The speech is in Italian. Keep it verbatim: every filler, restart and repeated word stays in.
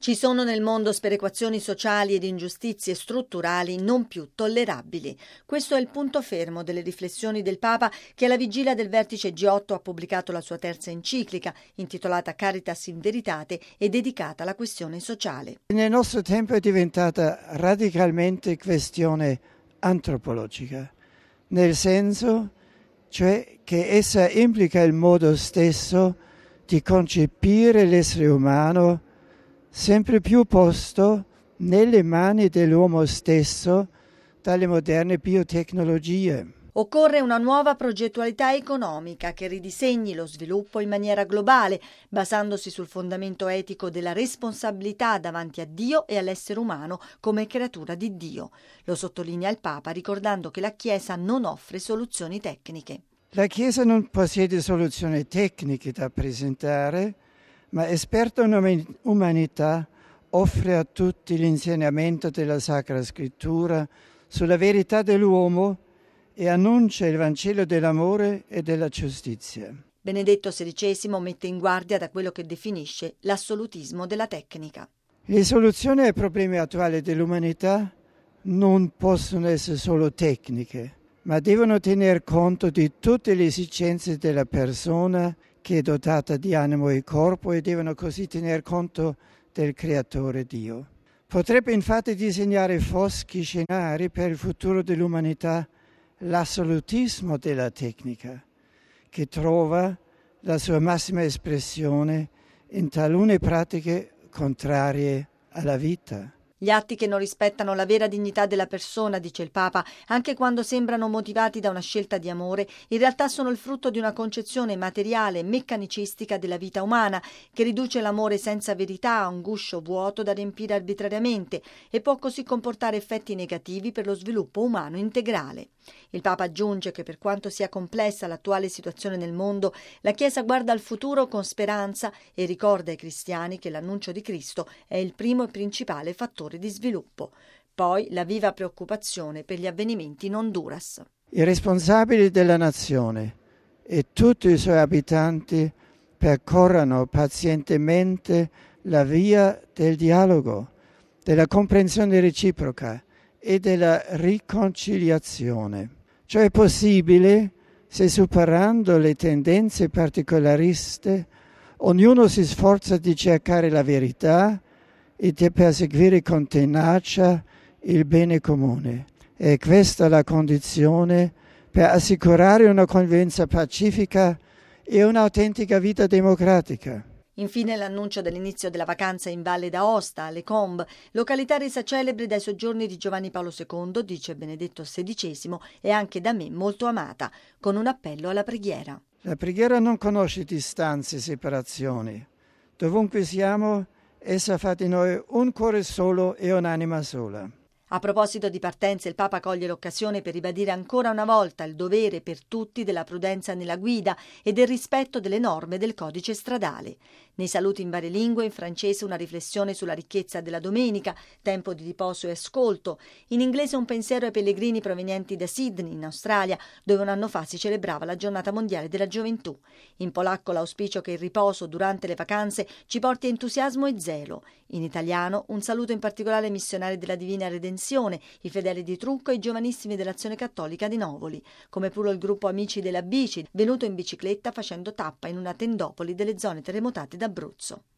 Ci sono nel mondo sperequazioni sociali ed ingiustizie strutturali non più tollerabili. Questo è il punto fermo delle riflessioni del Papa, che alla vigilia del vertice G otto ha pubblicato la sua terza enciclica, intitolata Caritas in Veritate e dedicata alla questione sociale. Nel nostro tempo è diventata radicalmente questione antropologica, nel senso cioè che essa implica il modo stesso di concepire l'essere umano, sempre più posto nelle mani dell'uomo stesso dalle moderne biotecnologie. Occorre una nuova progettualità economica che ridisegni lo sviluppo in maniera globale, basandosi sul fondamento etico della responsabilità davanti a Dio e all'essere umano come creatura di Dio. Lo sottolinea il Papa, ricordando che la Chiesa non offre soluzioni tecniche. La Chiesa non possiede soluzioni tecniche da presentare, ma esperta in umanità offre a tutti l'insegnamento della Sacra Scrittura sulla verità dell'uomo e annuncia il Vangelo dell'amore e della giustizia. Benedetto sedicesimo mette in guardia da quello che definisce l'assolutismo della tecnica. Le soluzioni ai problemi attuali dell'umanità non possono essere solo tecniche, ma devono tener conto di tutte le esigenze della persona che è dotata di animo e corpo, e devono così tener conto del Creatore Dio. Potrebbe infatti disegnare foschi scenari per il futuro dell'umanità l'assolutismo della tecnica, che trova la sua massima espressione in talune pratiche contrarie alla vita. Gli atti che non rispettano la vera dignità della persona, dice il Papa, anche quando sembrano motivati da una scelta di amore, in realtà sono il frutto di una concezione materiale e meccanicistica della vita umana, che riduce l'amore senza verità a un guscio vuoto da riempire arbitrariamente e può così comportare effetti negativi per lo sviluppo umano integrale. Il Papa aggiunge che per quanto sia complessa l'attuale situazione nel mondo, la Chiesa guarda al futuro con speranza e ricorda ai cristiani che l'annuncio di Cristo è il primo e principale fattore di sviluppo. Poi la viva preoccupazione per gli avvenimenti in Honduras. I responsabili della nazione e tutti i suoi abitanti percorrano pazientemente la via del dialogo, della comprensione reciproca e della riconciliazione. Ciò è possibile se, superando le tendenze particolariste, ognuno si sforza di cercare la verità e di perseguire con tenacia il bene comune. È questa la condizione per assicurare una convivenza pacifica e un'autentica vita democratica. Infine l'annuncio dell'inizio della vacanza in Valle d'Aosta, alle Combe, località resa celebre dai soggiorni di Giovanni Paolo secondo, dice Benedetto sedicesimo, e anche da me molto amata, con un appello alla preghiera. La preghiera non conosce distanze e separazioni. Dovunque siamo, essa fa di noi un cuore solo e un'anima sola. A proposito di partenza, il Papa coglie l'occasione per ribadire ancora una volta il dovere per tutti della prudenza nella guida e del rispetto delle norme del codice stradale. Nei saluti in varie lingue, in francese una riflessione sulla ricchezza della domenica, tempo di riposo e ascolto, in inglese un pensiero ai pellegrini provenienti da Sydney, in Australia, dove un anno fa si celebrava la giornata mondiale della gioventù. In polacco l'auspicio che il riposo durante le vacanze ci porti entusiasmo e zelo. In italiano un saluto in particolare ai missionari della Divina Redenzione, i fedeli di Trucco e i giovanissimi dell'Azione Cattolica di Novoli, come pure il gruppo Amici della Bici, venuto in bicicletta facendo tappa in una tendopoli delle zone terremotate d'Abruzzo.